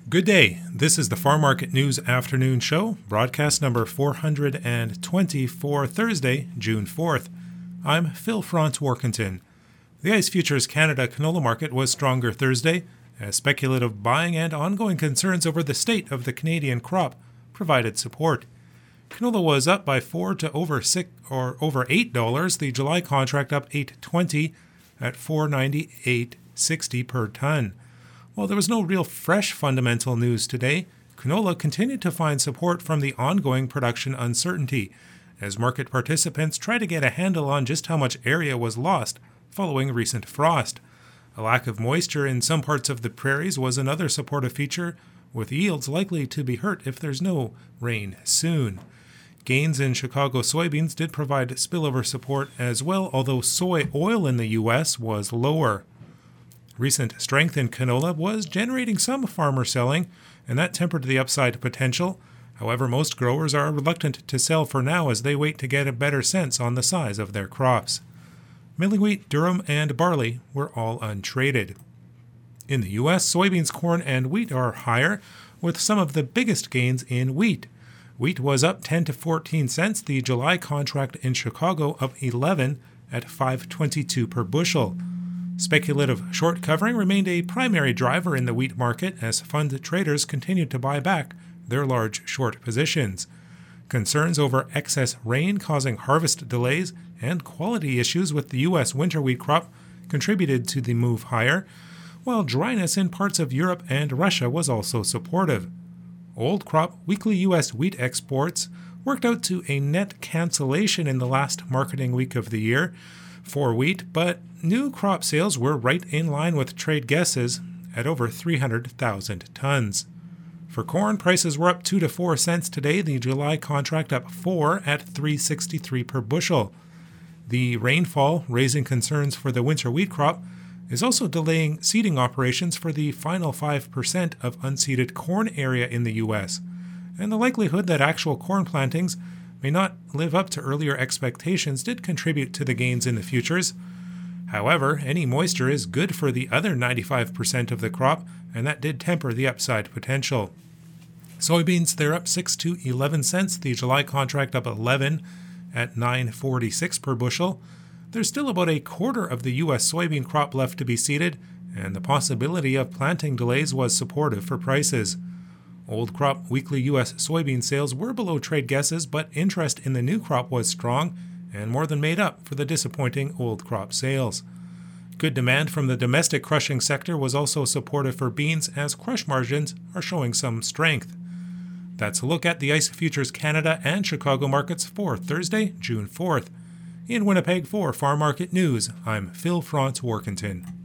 Good day. This is the Farm Market News Afternoon Show, broadcast number 420 for Thursday, June 4th. I'm Phil Franz-Warkentin. The ICE Futures Canada canola market was stronger Thursday, as speculative buying and ongoing concerns over the state of the Canadian crop provided support. Canola was up by $4 to over $8. The July contract up $8.20 at $498.60 per ton. While there was no real fresh fundamental news today, canola continued to find support from the ongoing production uncertainty, as market participants try to get a handle on just how much area was lost following recent frost. A lack of moisture in some parts of the prairies was another supportive feature, with yields likely to be hurt if there's no rain soon. Gains in Chicago soybeans did provide spillover support as well, although soy oil in the U.S. was lower. Recent strength in canola was generating some farmer selling, and that tempered the upside potential. However, most growers are reluctant to sell for now as they wait to get a better sense on the size of their crops. Milling wheat, durum, and barley were all untraded. In the U.S., soybeans, corn, and wheat are higher, with some of the biggest gains in wheat. Wheat was up 10 to 14 cents, the July contract in Chicago up 11 at $5.22 per bushel. Speculative short covering remained a primary driver in the wheat market as fund traders continued to buy back their large short positions. Concerns over excess rain causing harvest delays and quality issues with the U.S. winter wheat crop contributed to the move higher, while dryness in parts of Europe and Russia was also supportive. Old crop weekly U.S. wheat exports worked out to a net cancellation in the last marketing week of the year for wheat, but new crop sales were right in line with trade guesses at over 300,000 tons. For corn, prices were up 2 to 4 cents today, the July contract up 4 at $3.63 per bushel. The rainfall, raising concerns for the winter wheat crop, is also delaying seeding operations for the final 5% of unseeded corn area in the U.S., and the likelihood that actual corn plantings may not live up to earlier expectations did contribute to the gains in the futures. However, any moisture is good for the other 95% of the crop, and that did temper the upside potential. Soybeans, they're up 6 to 11 cents, the July contract up 11 at $9.46 per bushel. There's still about a quarter of the U.S. soybean crop left to be seeded, and the possibility of planting delays was supportive for prices. Old crop weekly U.S. soybean sales were below trade guesses, but interest in the new crop was strong and more than made up for the disappointing old crop sales. Good demand from the domestic crushing sector was also supportive for beans as crush margins are showing some strength. That's a look at the ICE Futures Canada and Chicago markets for Thursday, June 4th. In Winnipeg for Farm Market News, I'm Phil Franz-Warkentin.